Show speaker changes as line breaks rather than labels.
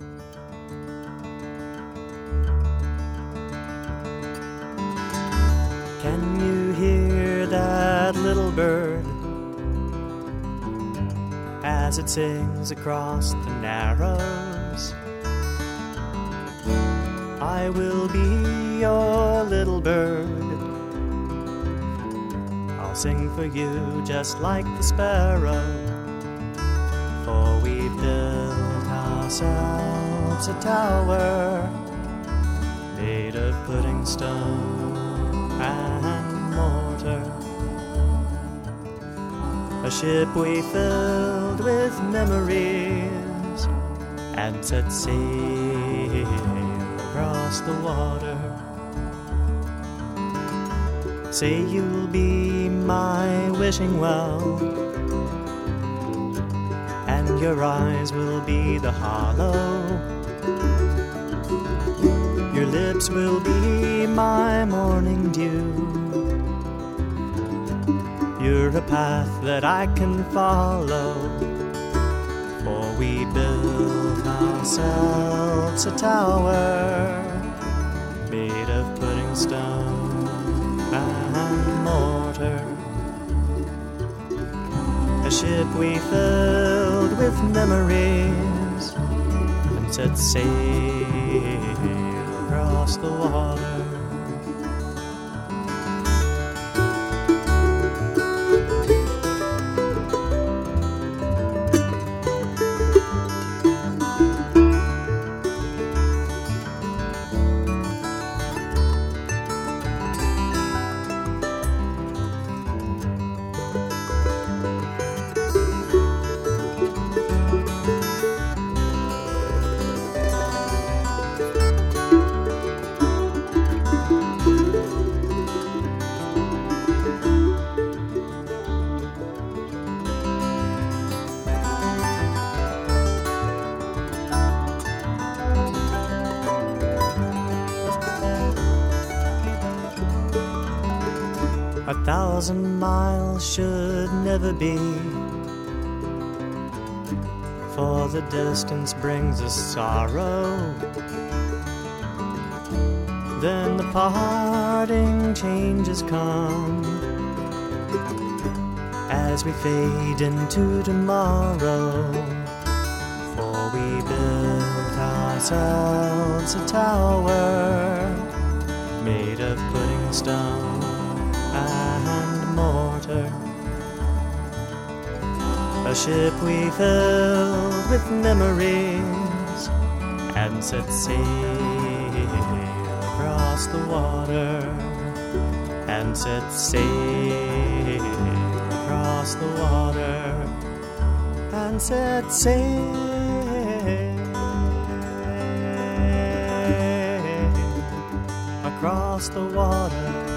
Can you hear that little bird as it sings across the Narrows? I will be your little bird. I'll sing for you just like the sparrow. For we built ourselves a tower made of pudding stone and mortar, a ship we filled with memories and set sail across the water. Say you'll be my wishing well, and your eyes will be the hollow. Your lips will be my morning dew. You're a path that I can follow, for we built ourselves a tower made of pudding stone and mortar, a ship we filled with memories and set sail across the water. A 1,000 miles should never be, for the distance brings us sorrow. Then the parting changes come as we fade into tomorrow. For we built ourselves a tower made of pudding stone and mortar, a ship we filled with memories and set sail across the water, and set sail across the water, and set sail across the water.